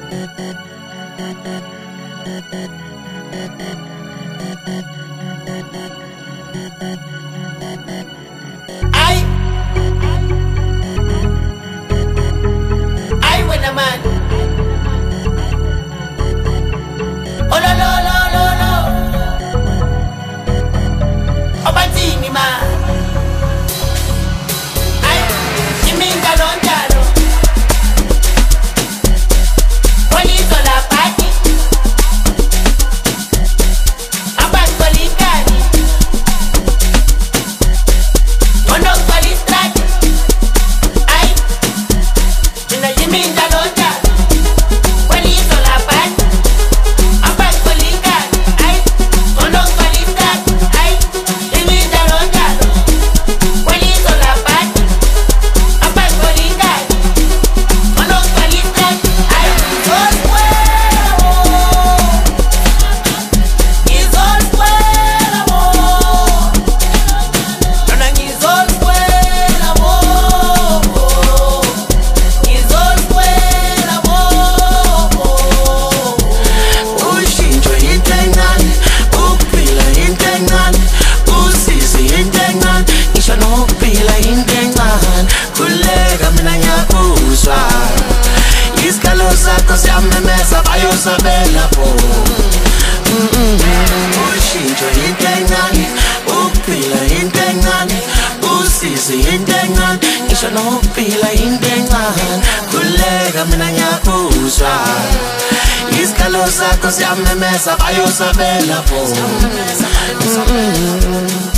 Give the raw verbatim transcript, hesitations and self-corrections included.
Ay, ay, when a man. Oh, lo, lo, lo, lo, lo. Oh, batini, ma. Ay, chiminga, non, jalo. Polito la pati. Aban kolikani. Mondong kolistrati. Ay, china chiminga, non, jalo. Polito la pati. Aban kolikani. Ay, mondong kolistrati. Ay, chiminga, non, jalo. Polito la pati. Aban kolikani. Mondong kolistrati. Ay, all fuera, amor. Is all fuera, amor. Nona, is all fuera, amor. Is all fuera, amor. Ushintsho into encane, ukuphila into encane, usizi into encane, ngisho nokuphila into encane. Khuleka mina ngiyakuzwa, isikalo sakho siyamemeza bayosabela pho. Ushintsho into encane, ukuphila into encane, usizi into encane, ngisho nokuphila into encane. Khuleka mina ngiyakuzwa, isikalo sakho siyamemeza bayosabela pho.